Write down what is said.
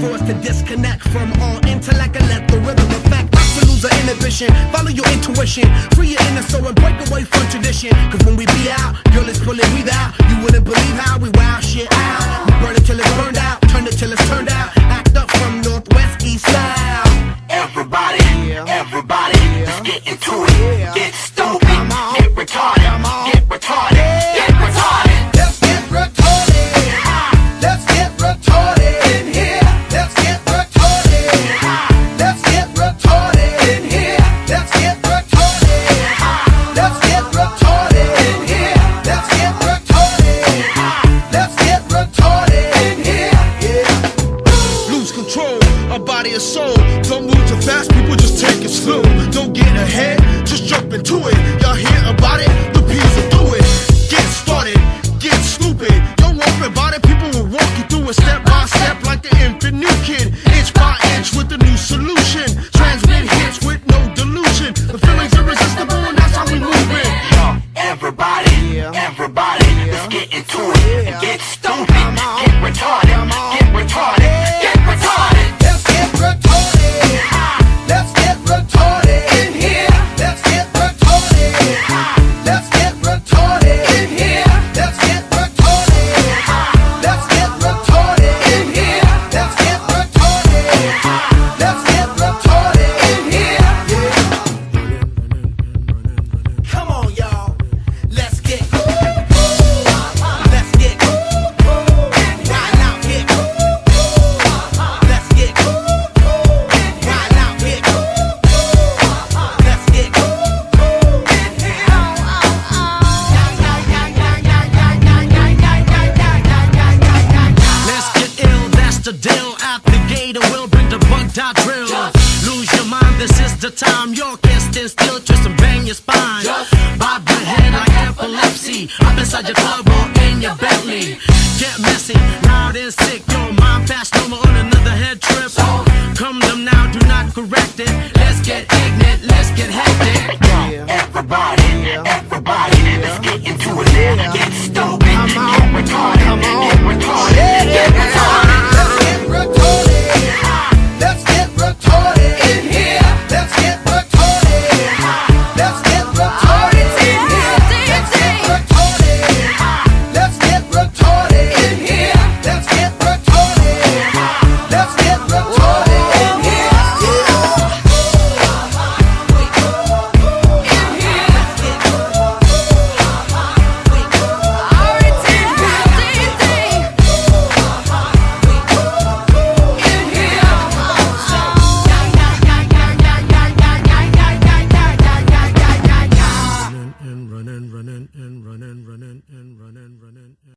forced to disconnect from all intellect and let the rhythm affect. Not to lose our inhibition, follow your intuition, free your inner soul and break away from tradition. Cause when we be out, girl, it's pulling we out. You wouldn't believe how we wow shit out. We burn it till it's burned out, turn it till it's turned out. Act up from northwest, east, south. Everybody, everybody, let's get into it. Get stupid, get retarded, get retarded, get retarded. Let's get retarded. Let's get retarded in here. Let's get retarded. Let's get retarded in here. Let's get retarded. Let's get retarded in here. Let's get retarded. Let's get retarded in here. Yeah. Lose control of body and soul. Don't move too fast, people, just take it slow. Don't get ahead, just jump into it. Y'all hear about it? The P's will do it. Get started, get stupid. Don't worry about it, people will walk you through it step by step like the infant new kid. Inch by inch with a new solution. Transmit hits with no delusion. The feeling's irresistible and that's how we move it. Yo, everybody, everybody, let's get into it. Get stupid, get retarded, get retarded, get retarded. Let's get retarded. Let's get retarded in here. Let's get retarded. Let's get retarded in here. Let's get retarded. Let's get retarded in here. Let's get retarded. Let's get retarded in here. Yeah. Come on, y'all. Let's get let's get right out here. Let's get right out here. Let's get Let's get ill, that's the deal. At the gate, and we'll bring the bugged out drill. Lose your mind, this is the time. You can't stand still, twist and bang your spine. Bob your head like epilepsy. Up inside your club or in your Bentley. Get messy, loud and sick. Your mind fast, no more on another head trip. Come them now, do not correct it. Let's get ignorant.